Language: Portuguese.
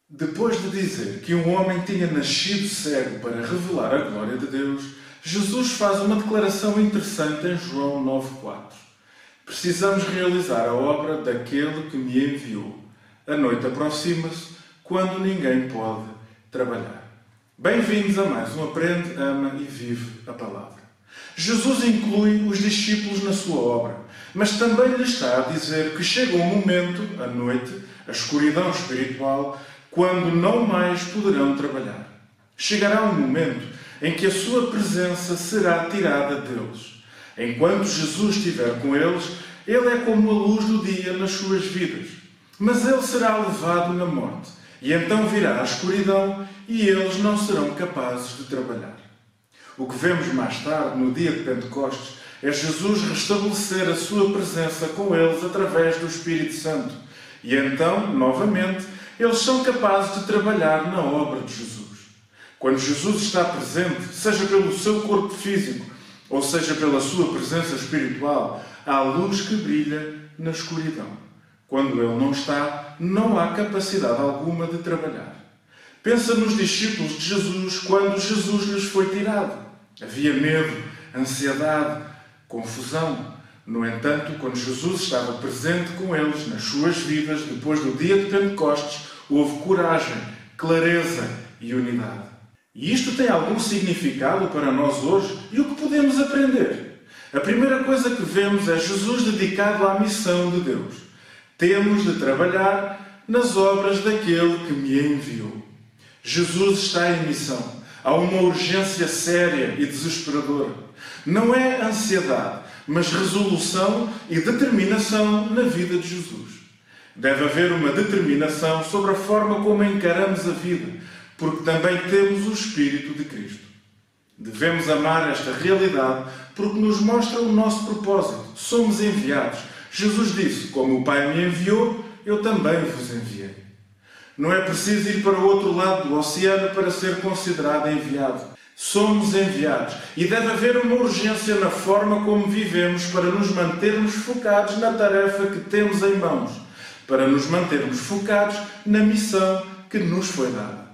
Depois de dizer que um homem tinha nascido cego para revelar a glória de Deus, Jesus faz uma declaração interessante em João 9,4. Precisamos realizar a obra daquele que me enviou. A noite aproxima-se, quando ninguém pode trabalhar. Bem-vindos a mais um Aprende, Ama e Vive a Palavra. Jesus inclui os discípulos na sua obra, mas também lhe está a dizer que chega um momento, a noite, a escuridão espiritual, quando não mais poderão trabalhar. Chegará um momento em que a sua presença será tirada deles. Enquanto Jesus estiver com eles, ele é como a luz do dia nas suas vidas. Mas ele será levado na morte, e então virá a escuridão e eles não serão capazes de trabalhar. O que vemos mais tarde, no dia de Pentecostes, é Jesus restabelecer a sua presença com eles através do Espírito Santo. E então, novamente, eles são capazes de trabalhar na obra de Jesus. Quando Jesus está presente, seja pelo seu corpo físico, ou seja pela sua presença espiritual, há luz que brilha na escuridão. Quando ele não está, não há capacidade alguma de trabalhar. Pensa nos discípulos de Jesus quando Jesus lhes foi tirado. Havia medo, ansiedade, confusão. No entanto, quando Jesus estava presente com eles nas suas vidas, depois do dia de Pentecostes, houve coragem, clareza e unidade. E isto tem algum significado para nós hoje? E o que podemos aprender? A primeira coisa que vemos é Jesus dedicado à missão de Deus. Temos de trabalhar nas obras daquele que me enviou. Jesus está em missão. Há uma urgência séria e desesperadora. Não é ansiedade, mas resolução e determinação na vida de Jesus. Deve haver uma determinação sobre a forma como encaramos a vida, porque também temos o Espírito de Cristo. Devemos amar esta realidade porque nos mostra o nosso propósito. Somos enviados. Jesus disse: como o Pai me enviou, eu também vos enviei. Não é preciso ir para o outro lado do oceano para ser considerado enviado. Somos enviados e deve haver uma urgência na forma como vivemos para nos mantermos focados na tarefa que temos em mãos, para nos mantermos focados na missão que nos foi dada.